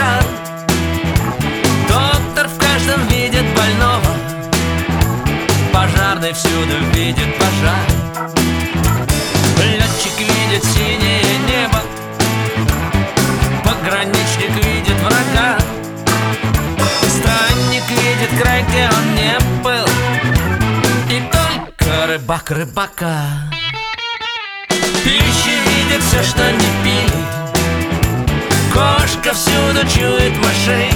врага. Доктор в каждом видит больного, пожарный всюду видит пожар. Летчик видит синее небо, пограничник видит врага. Странник видит край, где он не был, и только рыбак рыбака. Пищи видит все, что не пили, кошка всюду чует мышей.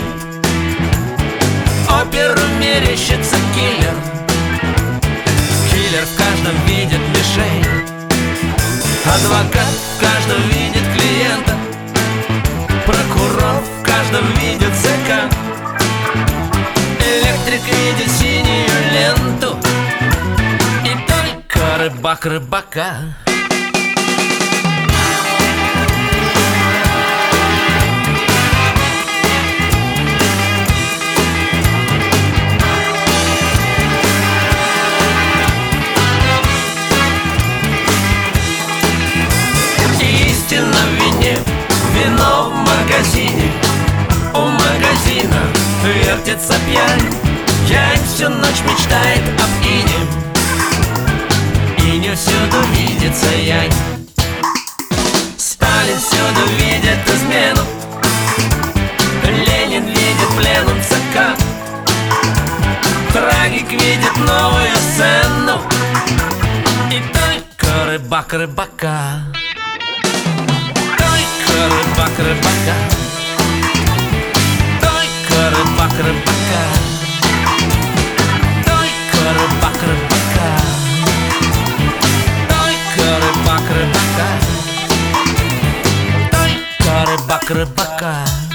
Оперу мерещится киллер, киллер в каждом видит мишень. Адвокат в каждом видит клиента, прокурор в каждом видит зэка. Электрик видит синюю ленту, и только рыбак рыбака. Истина в вине, вино в магазине, у магазина вертится пьянь. Янь всю ночь мечтает об ине, ине всюду видится янь. Сталин всюду видит измену, Ленин видит пленум ЦК. Трагик видит новую сцену, и только рыбак рыбака. Только рыбак рыбака, только рыбак рыбака, только рыбак рыбака, только рыбак рыбака, только рыбак рыбака.